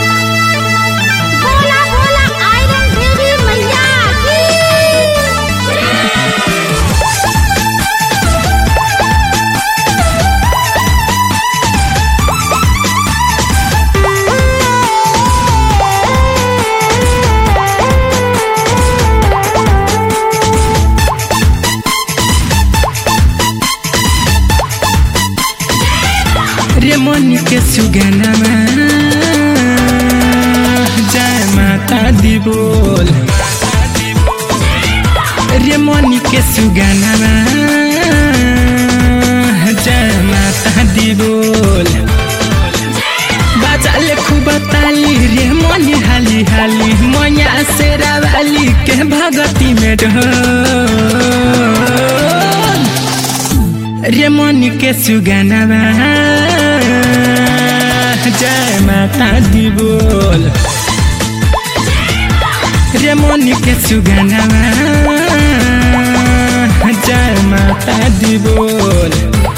Bhola Bhola iron देवी मैया की रे मनी के सुगनमा जय माता दी बोल। रे मनी के सुगनमा जय माता दी बोल। बाजाले खूब ताली रे मनी हाली हाली मैया शेरा वाली के भगती में ढोल। रे मनी के सुगनमा जय माता दी बोल। रे मनी के सुगनमा जय माता दी बोल।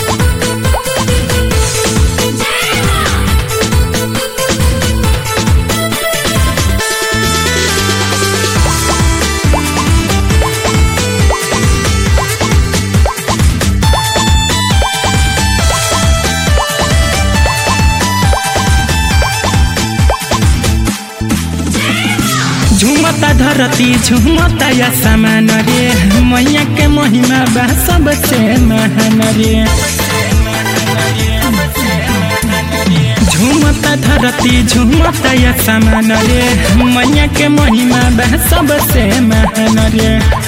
झुमता धरती झुमता या समान रे मैया के महिमा बा सबसे महान रे। झुमता धरती झुमता या समान रे मैया के महिमा बा सबसे महान रे।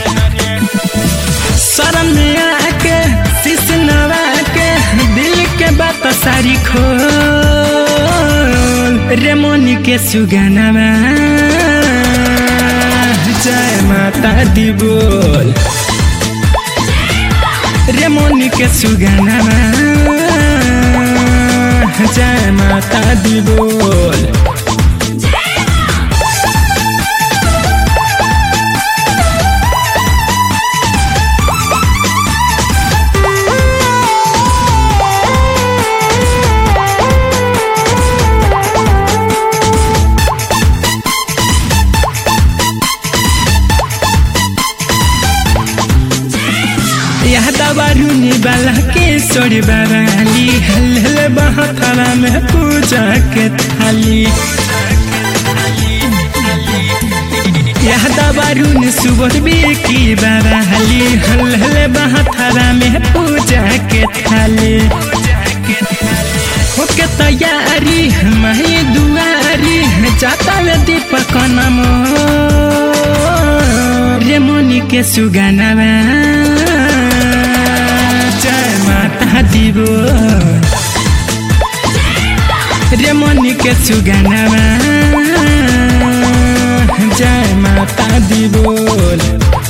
शरण में आके शीश नवा के दिल के बात सारी खोल। रे मनी के सुगनमा जय माता दी बोल। रे मनी के सुगनमा जय माता दी बोल। यह दबारूनी बाला के सोरी बाराली हल बहथरा में पूजा के थाली। यह दबारूनी सुबह की बाराली हल बहथरा में पूजा के थाली। होके तैयारी माही दुआरी जाता वे दीपक नमो। रे मनी के सुगनमा जय माता दी बोल। रे मनी के सुगनमा जय माता दी बोल।